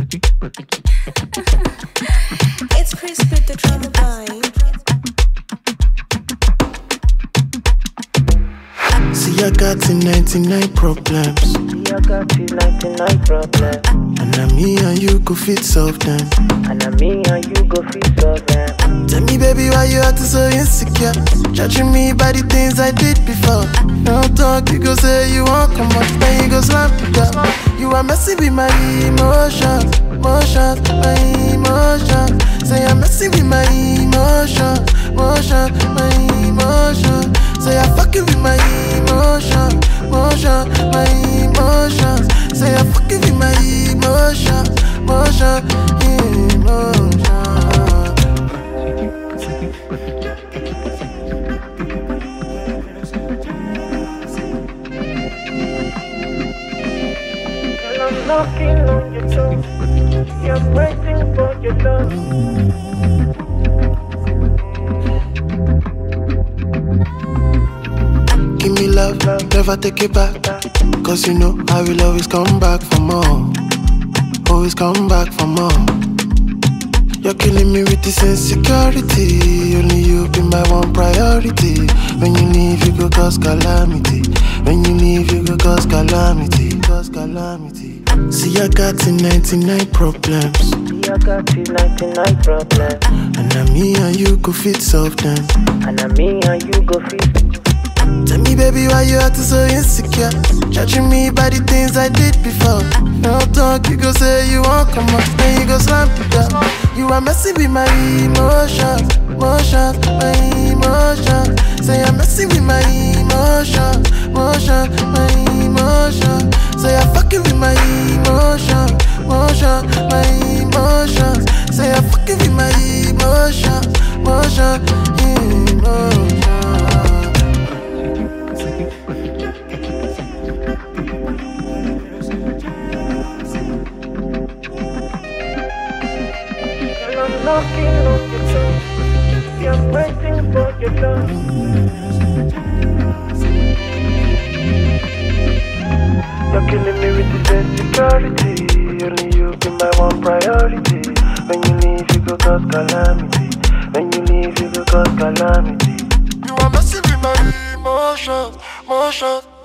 It's Chris with the drama vibe. See, I got 99 problems. And now me and you go fit solve them. Tell me, baby, why you acting so insecure? Judging me by the things I did before. Don't talk, you go say you won't come up, then you go slam it down. You are messing with my emotions, my emotions. Say I'm messing with my emotions, my emotions. Say I'm fucking with my emotions, my emotions. Say I'm fucking with my emotions, emotions. I'm knocking on your door. Yeah, I'm waiting for your love. Give me love, never take it back. Cause you know I will always come back for more. Always come back for more. You're killing me with this insecurity. Only you be my one priority. When you leave, you go cause calamity. When you leave, you go cause calamity. Cause calamity. See, I got 99 problems. And now me and you go fit solve them. Tell me, baby, why you acting so insecure? Judging me by the things I did before. Don't talk, you go say you won't come up, then you go slam it down. You are messing with my emotions, my emotions. Say I'm messing with my emotions, my emotions. Say I'm fucking with my emotions, my emotions. Say I'm fucking with my emotions, emotions. I'm knocking on your door. Yeah, I'm waiting for your love. You're killing me with this insecurity. Only you be my one priority. When you leave, you go cause calamity. When you leave, you go cause calamity. You are messing with my emotions, emotions.